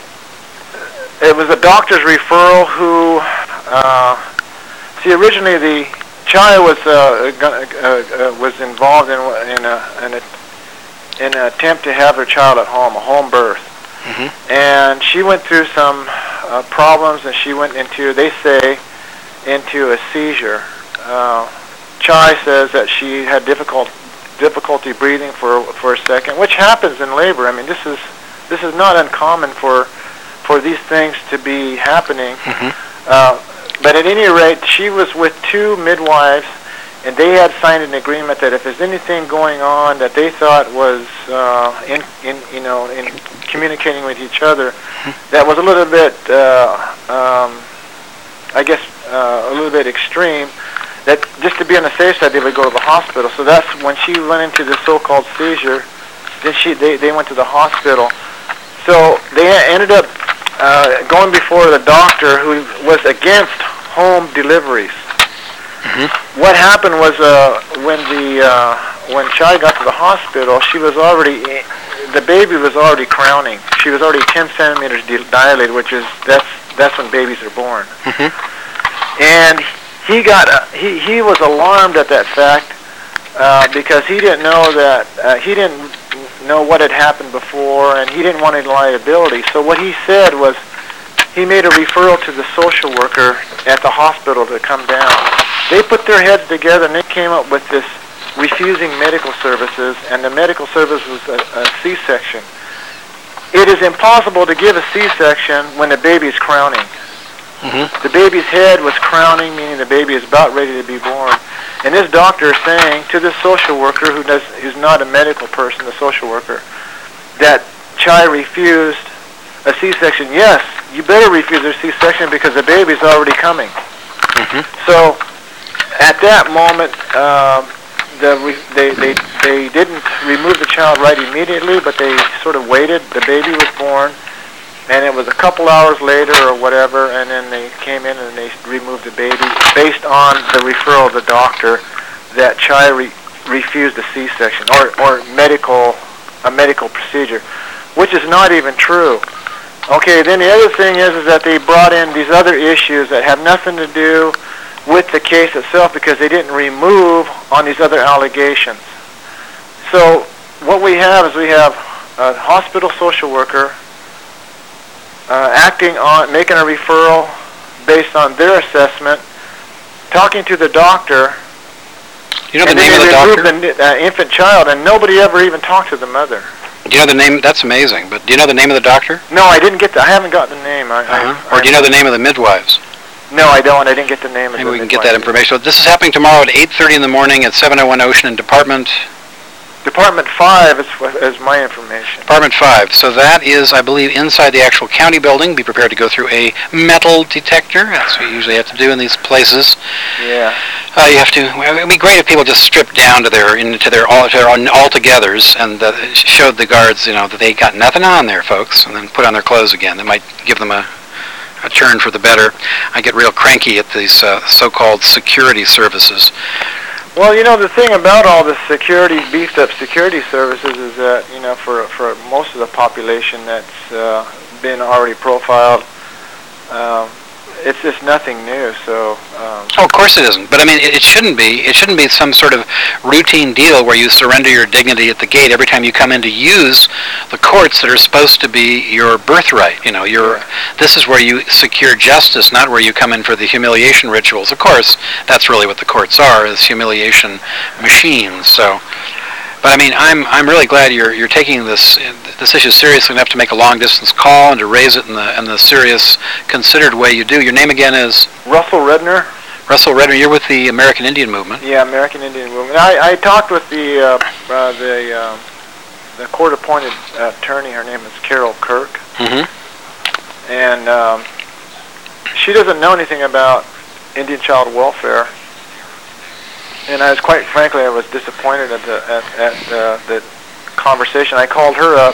it was a doctor's referral who. Uh, see, originally the Chai was uh, uh, uh, was involved in in a, in a in an attempt to have her child at home, a home birth, mm-hmm. and she went through some uh, problems, and she went into, they say, into a seizure. Uh, Chai says that she had difficult difficulty breathing for for a second, which happens in labor. I mean, this is this is not uncommon for for these things to be happening. Mm-hmm. Uh, But at any rate, she was with two midwives, and they had signed an agreement that if there's anything going on that they thought was uh, in, in, you know, in communicating with each other, that was a little bit, uh, um, I guess, uh, a little bit extreme, that just to be on the safe side, they would go to the hospital. So that's when she went into the so-called seizure. Then she, they, they went to the hospital. So they ended up Uh, going before the doctor who was against home deliveries. Mm-hmm. What happened was uh, when the uh, when Chai got to the hospital, she was already the baby was already crowning. She was already ten centimeters dilated, which is that's that's when babies are born. Mm-hmm. And he got uh, he he was alarmed at that fact uh, because he didn't know that uh, he didn't. know what had happened before, and he didn't want any liability. So what he said was he made a referral to the social worker at the hospital to come down. They put their heads together, and they came up with this refusing medical services, and the medical service was a, a C-section. It is impossible to give a C-section when the baby is crowning. Mm-hmm. The baby's head was crowning, meaning the baby is about ready to be born. And this doctor is saying to the social worker, who does, who's not a medical person, the social worker, that Chai refused a C-section. Yes, you better refuse a C-section because the baby's already coming. Mm-hmm. So at that moment, um, the re- they, they, they didn't remove the child right immediately, but they sort of waited. The baby was born. And it was a couple hours later or whatever, and then they came in and they removed the baby based on the referral of the doctor that Chai re- refused a C-section or, or medical a medical procedure, which is not even true. Okay, then the other thing is, is that they brought in these other issues that have nothing to do with the case itself because they didn't remove on these other allegations. So what we have is we have a hospital social worker Uh, acting on, making a referral based on their assessment, talking to the doctor. Do you know the name of the doctor? The uh, infant child, and nobody ever even talked to the mother. Do you know the name? That's amazing. But do you know the name of the doctor? No, I didn't get the. I haven't got the name. I, uh-huh. I, or do you know the name of the midwives? No, I don't. I didn't get the name of the Maybe we can midwives. get that information. So this is happening tomorrow at eight thirty in the morning at seven oh one Ocean in Department. Department five is, is my information. Department five. So that is, I believe, inside the actual county building. Be prepared to go through a metal detector. That's what you usually have to do in these places. Yeah. Uh, you have to. It would be great if people just stripped down to their into their all to their all-togethers and uh, showed the guards, you know, that they got nothing on there, folks, and then put on their clothes again. That might give them a, a turn for the better. I get real cranky at these uh, so-called security services. Well, you know, the thing about all the security, beefed up security services is that, you know, for for most of the population that's uh, been already profiled, um, it's just nothing new. So. Um, oh, of course it isn't. But I mean, it, it shouldn't be. It shouldn't be some sort of routine deal where you surrender your dignity at the gate every time you come in to use the courts that are supposed to be your birthright. You know, your Yeah. this is where you secure justice, not where you come in for the humiliation rituals. Of course, that's really what the courts are, is humiliation machines. So. But I mean, I'm I'm really glad you're you're taking this this issue seriously enough to make a long distance call and to raise it in the in the serious, considered way you do. Your name again is Russell Redner. Russell Redner. You're with the American Indian Movement. Yeah, American Indian Movement. I, I talked with the uh, uh, the uh, the court-appointed attorney. Her name is Carol Kirk, Mm-hmm. and um, she doesn't know anything about Indian child welfare. And I was quite frankly, I was disappointed at the at, at uh, the conversation. I called her up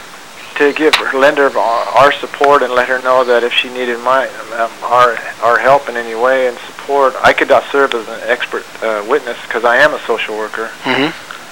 to give her lend her our, our support and let her know that if she needed my um, our our help in any way and support, I could not serve as an expert uh, witness because I am a social worker. Mm-hmm.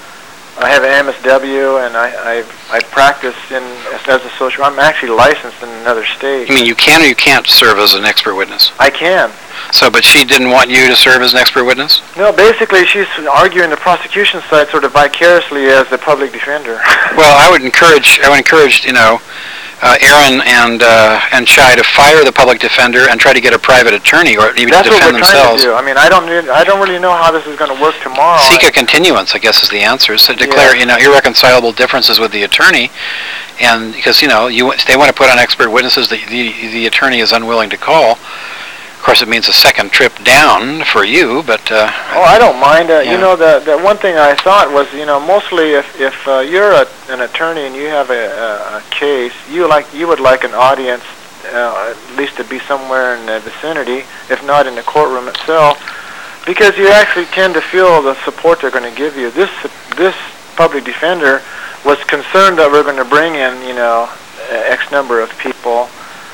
I have an M S W and I I, I practice in as a social. I'm actually licensed in another state. You mean you can or you can't serve as an expert witness? I can. So, but she didn't want you to serve as an expert witness? No, basically she's arguing the prosecution side sort of vicariously as the public defender. Well, I would encourage, I would encourage, you know, uh, Aaron and uh, and Chai to fire the public defender and try to get a private attorney or even That's to defend what we're themselves. trying to do. I mean, I don't need, I don't really know how this is going to work tomorrow. Seek a continuance, I guess, is the answer. So declare, Yeah. you know, irreconcilable differences with the attorney, and because you know, you they want to put on expert witnesses that the the attorney is unwilling to call. Of course, it means a second trip down for you, but uh, Oh, I don't mind. Uh, Yeah. You know, the the one thing I thought was, you know, mostly if if uh, you're a, an attorney and you have a, a, a case, you like you would like an audience, uh, at least to be somewhere in the vicinity, if not in the courtroom itself, because you actually tend to feel the support they're going to give you. This this public defender was concerned that we're going to bring in, you know, X number of people,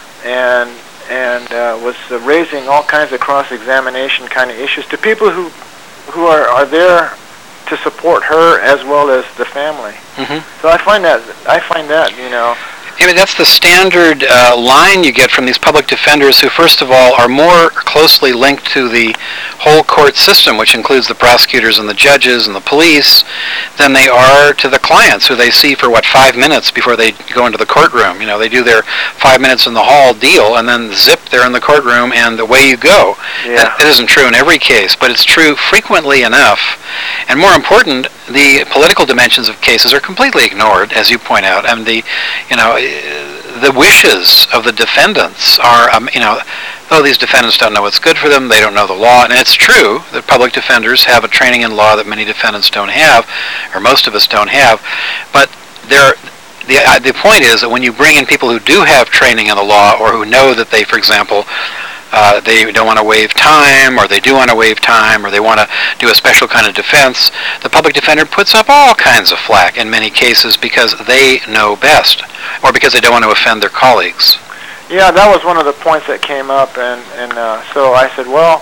and and uh, was uh, raising all kinds of cross-examination kind of issues to people who who are, are there to support her as well as the family. mhm. So I find that I find that you know I mean, that's the standard uh, line you get from these public defenders who, first of all, are more closely linked to the whole court system, which includes the prosecutors and the judges and the police, than they are to the clients, who they see for, what, five minutes before they go into the courtroom. You know, they do their five minutes in the hall deal, and then zip, they're in the courtroom, and away you go. Yeah. That, that isn't true in every case, but it's true frequently enough. And more important, the political dimensions of cases are completely ignored, as you point out. I mean, the, you know, the wishes of the defendants are, um, you know, though these defendants don't know what's good for them, they don't know the law, and it's true that public defenders have a training in law that many defendants don't have, or most of us don't have, but they're, the, uh, the point is that when you bring in people who do have training in the law, or who know that they, for example, Uh, they don't want to waive time, or they do want to waive time, or they want to do a special kind of defense, the public defender puts up all kinds of flack in many cases because they know best, or because they don't want to offend their colleagues. yeah, that was one of the points that came up, and and uh, so I said, well,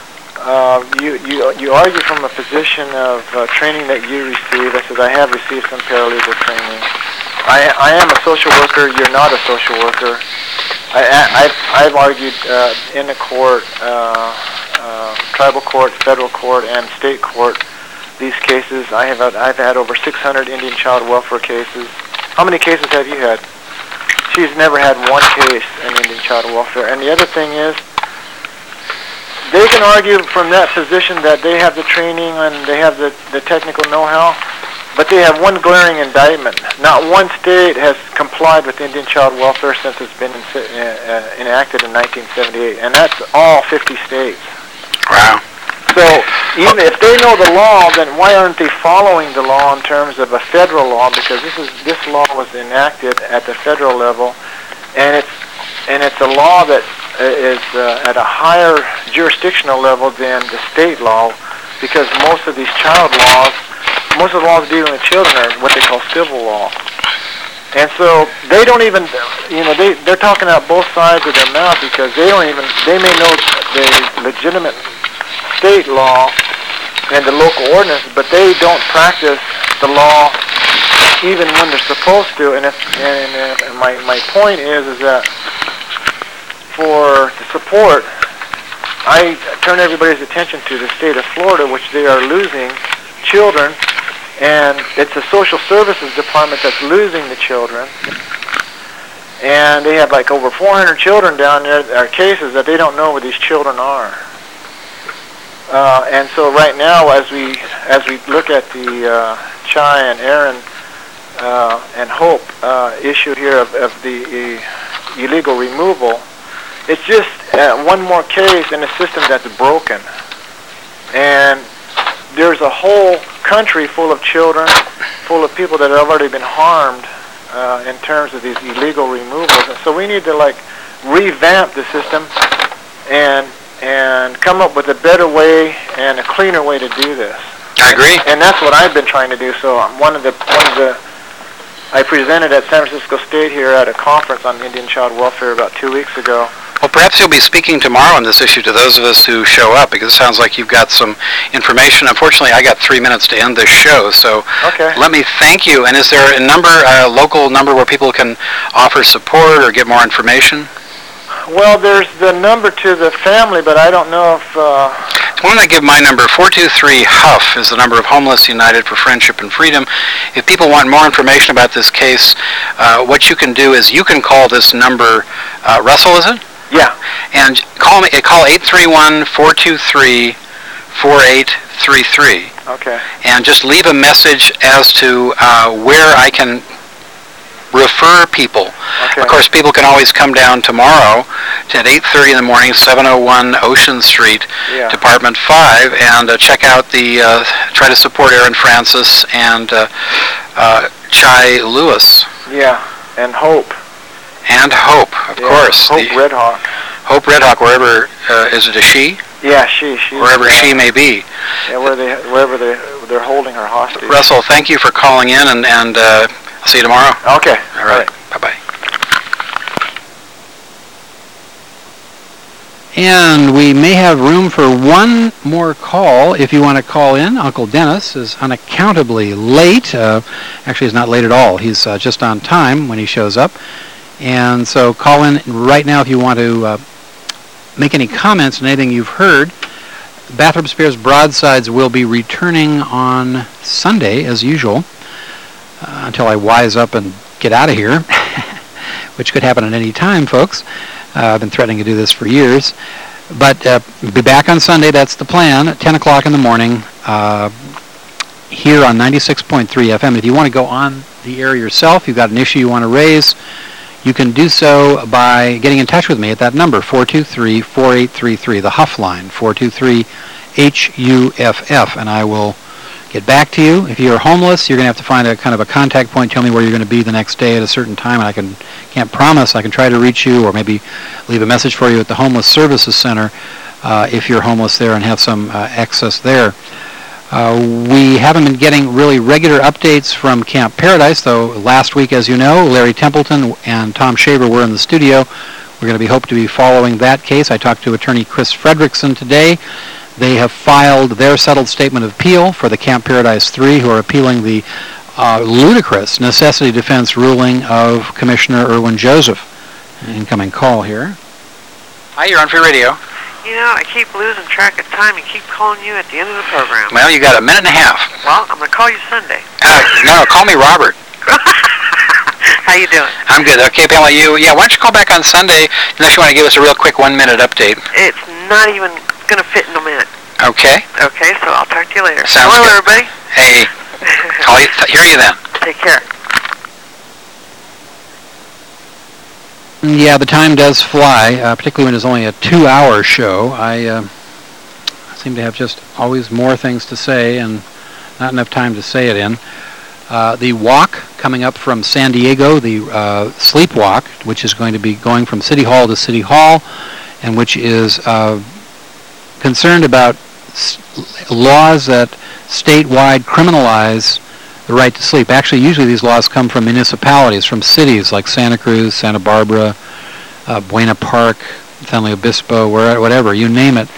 uh, you you you argue from a position of uh, training that you received. I said I have received some paralegal training. I I am a social worker. You're not a social worker. I, I've, I've argued uh, in the court, uh, uh, tribal court, federal court, and state court, these cases. I have had, I've had over six hundred Indian child welfare cases. How many cases have you had? She's never had one case in Indian child welfare. And the other thing is, they can argue from that position that they have the training and they have the, the technical know-how, but they have one glaring indictment. Not one state has complied with Indian child welfare since it's been in, uh, enacted in nineteen seventy-eight, and that's all fifty states. Wow. So even if they know the law, then why aren't they following the law in terms of a federal law? Because this is this law was enacted at the federal level, and it's and it's a law that is uh, at a higher jurisdictional level than the state law, because most of these child laws. Most of the laws dealing with children are what they call civil law. And so they don't even, you know, they, they're talking out both sides of their mouth because they don't even, they may know the legitimate state law and the local ordinance, but they don't practice the law even when they're supposed to. And, if, and, and my, my point is, is that for the support, I turn everybody's attention to the state of Florida, which they are losing children, and it's the social services department that's losing the children. And they have like over four hundred children down there, are cases that they don't know where these children are. Uh, and so right now, as we as we look at the uh, Chai and Aaron uh, and Hope uh, issue here of, of the uh, illegal removal, it's just uh, one more case in a system that's broken. And there's a whole country full of children, full of people that have already been harmed uh, in terms of these illegal removals. And so we need to like revamp the system and and come up with a better way and a cleaner way to do this. I agree. And that's what I've been trying to do. So um, one of the one of the I presented at San Francisco State here at a conference on Indian child welfare about two weeks ago. Well, perhaps you'll be speaking tomorrow on this issue to those of us who show up, because it sounds like you've got some information. Unfortunately, I got three minutes to end this show, so okay. Let me thank you. And is there a number, a local number where people can offer support or get more information? Well, there's the number to the family, but I don't know if... Uh, Why don't I give my number? four two three HUF is the number of Homeless United for Friendship and Freedom. If people want more information about this case, uh, what you can do is you can call this number, uh, Russell, is it? Yeah. And call me. Call eight three one, four two three, four eight three three. Okay. And just leave a message as to uh, where I can refer people. Okay. Of course, people can always come down tomorrow at eight thirty in the morning, seven oh one Ocean Street, yeah. Department five, and uh, check out the, uh, try to support Aaron Francis and uh, uh, Chai Lewis. Yeah, and Hope. And Hope, of yeah, course. Hope the, Red Hawk. Hope Red Hawk, wherever, uh, is it a she? Yeah, she. she wherever yeah. she may be. Yeah, where they, wherever they, they're holding her hostage. Russell, thank you for calling in, and, and uh, I'll see you tomorrow. Okay. All right. Bye-bye. And we may have room for one more call if you want to call in. Uncle Dennis is unaccountably late. Uh, actually, he's not late at all. He's uh, just on time when he shows up. And so call in right now if you want to uh, make any comments on anything you've heard. Bathroom Spears Broadsides will be returning on Sunday, as usual, uh, until I wise up and get out of here, which could happen at any time, folks. Uh, I've been threatening to do this for years. But uh, be back on Sunday, that's the plan, at ten o'clock in the morning, uh, here on ninety-six point three F M. If you want to go on the air yourself, you've got an issue you want to raise, you can do so by getting in touch with me at that number, four two three, four eight three three, the Huff line, four two three H U F F, and I will get back to you. If you're homeless, you're going to have to find a kind of a contact point, tell me where you're going to be the next day at a certain time, and I can, can't promise I can try to reach you or maybe leave a message for you at the Homeless Services Center uh, if you're homeless there and have some uh, access there. Uh, we haven't been getting really regular updates from Camp Paradise, though last week, as you know, Larry Templeton and Tom Shaver were in the studio. We're going to be hope to be following that case. I talked to attorney Chris Fredrickson today. They have filed their settled statement of appeal for the Camp Paradise three, who are appealing the uh, ludicrous necessity defense ruling of Commissioner Erwin Joseph. Incoming call here. Hi, you're on Free Radio. You know, I keep losing track of time and keep calling you at the end of the program. Well, you got a minute and a half. Well, I'm going to call you Sunday. Uh, no, call me Robert. How you doing? I'm good. Okay, Pamela, you, yeah, why don't you call back on Sunday unless you want to give us a real quick one-minute update. It's not even going to fit in a minute. Okay. Okay, so I'll talk to you later. Sounds Hello, good. everybody. Hey, call you, hear you then. Take care. Yeah, the time does fly, uh, particularly when it's only a two-hour show. I uh, seem to have just always more things to say and not enough time to say it in. Uh, the walk coming up from San Diego, the uh, Sleep Walk, which is going to be going from City Hall to City Hall, and which is uh, concerned about s- laws that statewide criminalize the right to sleep. Actually, usually these laws come from municipalities, from cities like Santa Cruz, Santa Barbara, uh, Buena Park, San Luis Obispo, where, whatever, you name it.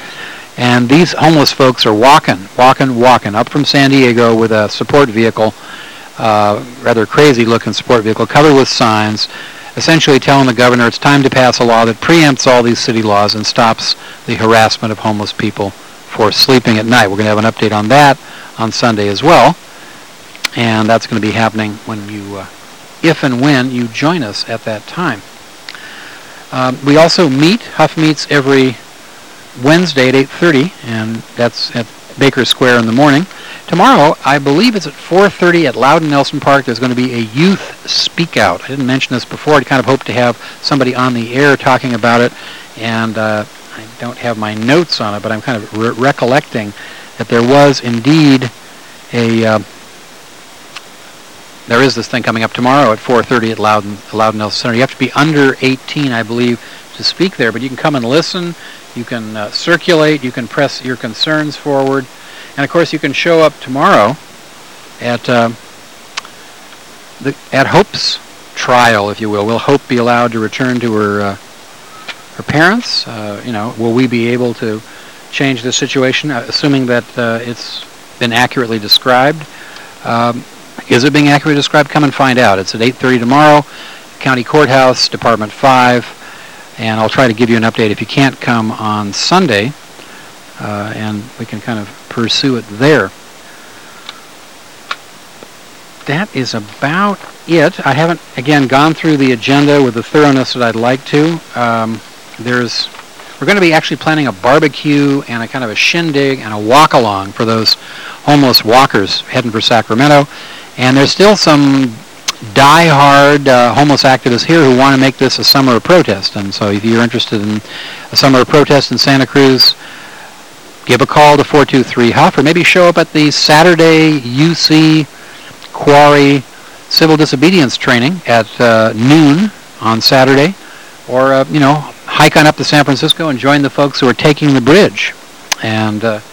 And these homeless folks are walking, walking, walking up from San Diego with a support vehicle, uh, rather crazy-looking support vehicle, covered with signs, essentially telling the governor it's time to pass a law that preempts all these city laws and stops the harassment of homeless people for sleeping at night. We're going to have an update on that on Sunday as well, and that's going to be happening when you, uh, if and when you join us at that time. Um, we also meet, Huff meets every Wednesday at eight thirty, and that's at Baker Square in the morning. Tomorrow, I believe it's at four thirty at Loudon Nelson Park. There's going to be a youth speak out. I didn't mention this before. I kind of hope to have somebody on the air talking about it, and uh, I don't have my notes on it, but I'm kind of re- recollecting that there was indeed a, uh, there is this thing coming up tomorrow at four thirty at Loudon, Loudon Nelson Center. You have to be under eighteen, I believe, to speak there, but you can come and listen. You can uh, circulate, you can press your concerns forward, and of course you can show up tomorrow at uh, the at Hope's trial, if you will. Will Hope be allowed to return to her uh, her parents? Uh, you know, will we be able to change the situation, uh, assuming that uh, it's been accurately described? Um, is it being accurately described? Come and find out. It's at eight thirty tomorrow, County Courthouse, Department five. And I'll try to give you an update if you can't come on Sunday, uh, and we can kind of pursue it there. That is about it. I haven't, again, gone through the agenda with the thoroughness that I'd like to. Um, there's, we're going to be actually planning a barbecue and a kind of a shindig and a walk-along for those homeless walkers heading for Sacramento. And there's still some die-hard uh, homeless activists here who want to make this a summer of protest. And so if you're interested in a summer of protest in Santa Cruz, give a call to four two three Huff, or maybe show up at the Saturday U C Quarry Civil Disobedience Training at uh, noon on Saturday, or, uh, you know, hike on up to San Francisco and join the folks who are taking the bridge. And uh,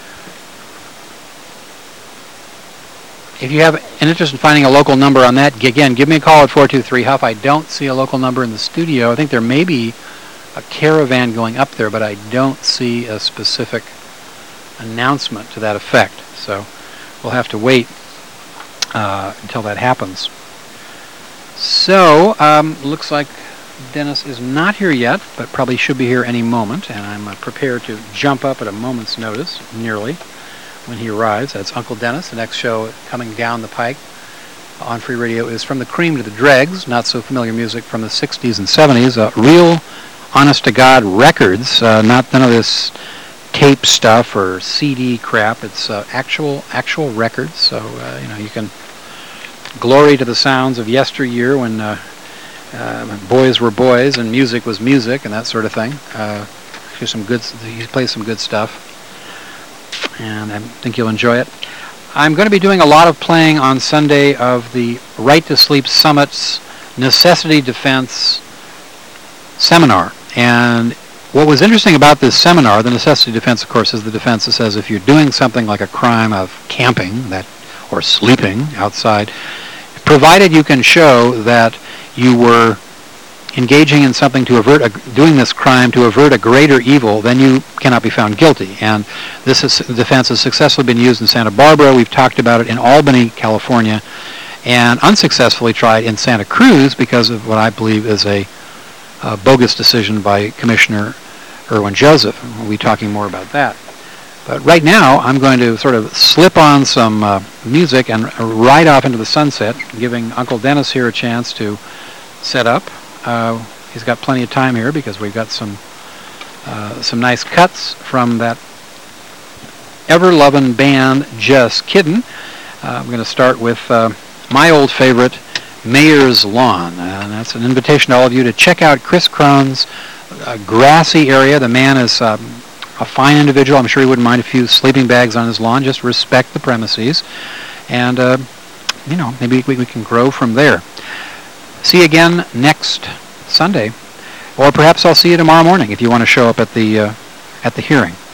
if you have an interest in finding a local number on that, again, give me a call at four two three Huff. I don't see a local number in the studio. I think there may be a caravan going up there, but I don't see a specific announcement to that effect. So we'll have to wait uh, until that happens. So, um, looks like Dennis is not here yet, but probably should be here any moment, and I'm uh, prepared to jump up at a moment's notice, nearly, when he arrives. That's Uncle Dennis. The next show coming down the pike on Free Radio is From the Cream to the Dregs, not so familiar music from the sixties and seventies, uh, real honest-to-God records, uh, not none of this tape stuff or C D crap. It's uh, actual actual records, so uh, you know, you can glory to the sounds of yesteryear when uh, uh, boys were boys and music was music and that sort of thing. Uh, here's some good. He plays some good stuff, and I think you'll enjoy it. I'm going to be doing a lot of playing on Sunday of the Right to Sleep Summit's Necessity Defense seminar. And what was interesting about this seminar, the necessity defense, of course, is the defense that says if you're doing something like a crime of camping that or sleeping outside, provided you can show that you were engaging in something to avert, a, doing this crime to avert a greater evil, then you cannot be found guilty. And this is, defense has successfully been used in Santa Barbara. We've talked about it in Albany, California, and unsuccessfully tried in Santa Cruz because of what I believe is a, a bogus decision by Commissioner Erwin Joseph. We'll be talking more about that. But right now, I'm going to sort of slip on some uh, music and ride off into the sunset, giving Uncle Dennis here a chance to set up. Uh, he's got plenty of time here because we've got some uh, some nice cuts from that ever-loving band, Just Kiddin'. Uh, I'm going to start with uh, my old favorite, Mayor's Lawn. And that's an invitation to all of you to check out Chris Crone's uh, grassy area. The man is um, a fine individual. I'm sure he wouldn't mind a few sleeping bags on his lawn. Just respect the premises. And, uh, you know, maybe we, we can grow from there. See you again next Sunday. Or perhaps I'll see you tomorrow morning if you want to show up at the, uh, at the hearing.